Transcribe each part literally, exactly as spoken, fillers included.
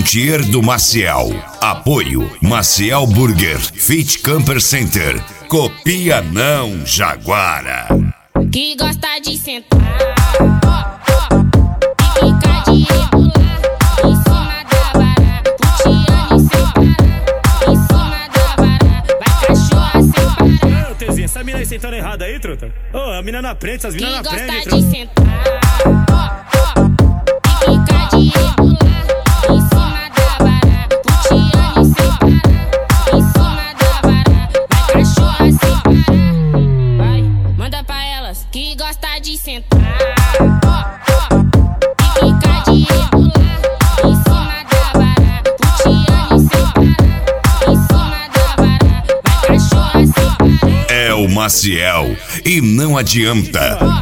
Frontier do Maciel. Apoio Maciel Burger, Fit Camper Center. Copia não, Jaguara. Que gosta de sentar, e fica de rebolar em cima da vara, puteando e sem parar, em cima da vara, vai cachorra sem parar. Ô, Tezinha, essa mina aí sentando errado aí, truta? Ô, a mina na frente, essas minas na frente, Que gosta truta. de sentar, e fica de rebolar em cima da vara, puteando e sem parar, em cima da vara, vai cachorra sem parar. Vai, manda pra elas que gosta de sentar, e fica de rebolar em cima da vara, puteando e sem parar, em cima da vara, vai cachorra sem parar. É o Maciel e não adianta.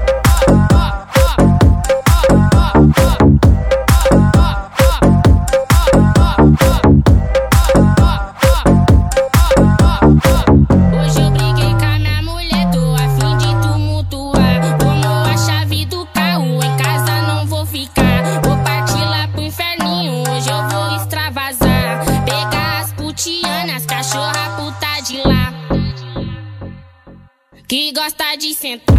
Hoje eu briguei com a minha mulher, tô a fim de tumultuar. Tomou a chave do carro, em casa não vou ficar. Vou partir lá pro inferninho, hoje eu vou extravasar. Pegar as putianas, cachorra puta de lá, que gosta de sentar,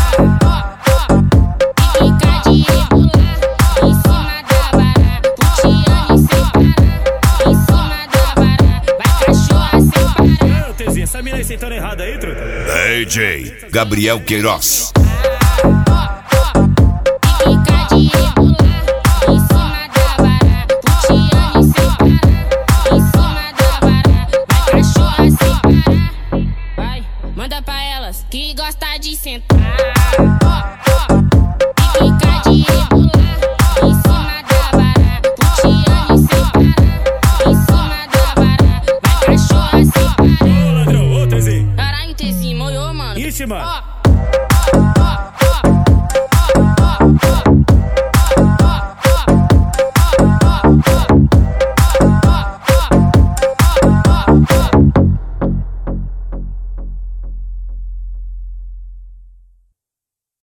e fica de rebolar em cima da vara, puteando e sem parar, em cima da vara, vai cachorra sem parar. Ô, Tezinha, essa mina aí sentando errado aí, truta? D J Gabriel Queiroz. E fica de rebolar em cima da vara, puteando e sem parar, em cima da vara, vai cachorra sem parar. Vai, manda pra elas que gosta de sentar, e fica de rebolar em cima da vara, puteando e sem parar, em cima da vara, vai cachorra sem parar. Ô, ladrão, ô, Tezinha. Caralho, Tezinho, molhou, mano. Ixi, mano. Ó,